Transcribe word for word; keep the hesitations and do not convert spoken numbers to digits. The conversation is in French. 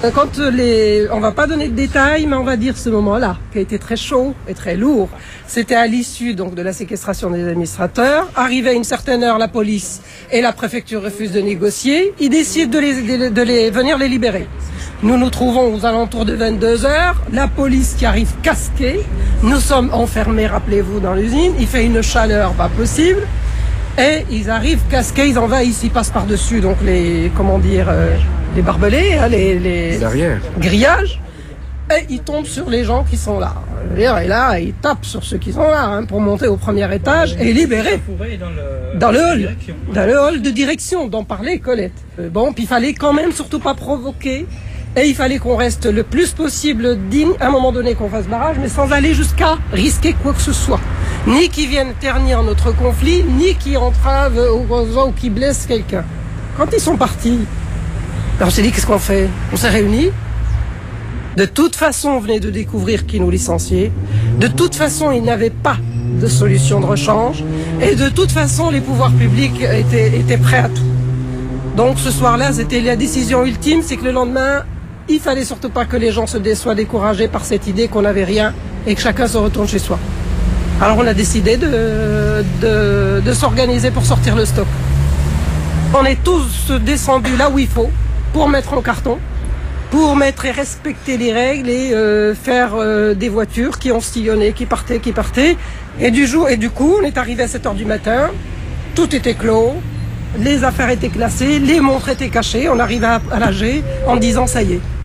Quand les, on va pas donner de détails, mais on va dire ce moment-là, qui a été très chaud et très lourd. C'était à l'issue donc de la séquestration des administrateurs. Arrivé à une certaine heure, la police et la préfecture refusent de négocier. Ils décident de les, de, de les venir les libérer. Nous nous trouvons aux alentours de vingt-deux heures. La police qui arrive casquée. Nous sommes enfermés, rappelez-vous, dans l'usine. Il fait une chaleur pas possible. Et ils arrivent casqués, ils envahissent, ils passent par-dessus donc les, comment dire, euh, les barbelés, hein, les, les grillages, et ils tombent sur les gens qui sont là. Et là, ils tapent sur ceux qui sont là hein, pour monter au premier étage et libérer dans le hall, dans le hall de direction dont parlait Colette. Euh, bon, puis il fallait quand même surtout pas provoquer. Et il fallait qu'on reste le plus possible digne, à un moment donné qu'on fasse barrage, mais sans aller jusqu'à risquer quoi que ce soit. Ni qui viennent ternir notre conflit, ni qui entravent ou qui blessent quelqu'un. Quand ils sont partis, on s'est dit qu'est-ce qu'on fait? On s'est réunis. De toute façon, on venait de découvrir qu'ils nous licenciaient. De toute façon, ils n'avaient pas de solution de rechange. Et de toute façon, les pouvoirs publics étaient, étaient prêts à tout. Donc ce soir-là, c'était la décision ultime, c'est que le lendemain, il fallait surtout pas que les gens se dé soient découragés par cette idée qu'on n'avait rien et que chacun se retourne chez soi. Alors on a décidé de, de, de s'organiser pour sortir le stock. On est tous descendus là où il faut pour mettre en carton, pour mettre et respecter les règles et euh, faire euh, des voitures qui ont sillonné, qui partaient, qui partaient. Et du, jour, et du coup, on est arrivé à sept heures du matin, tout était clos. Les affaires étaient classées, les montres étaient cachées, on arrivait à, à l'A G en disant ça y est.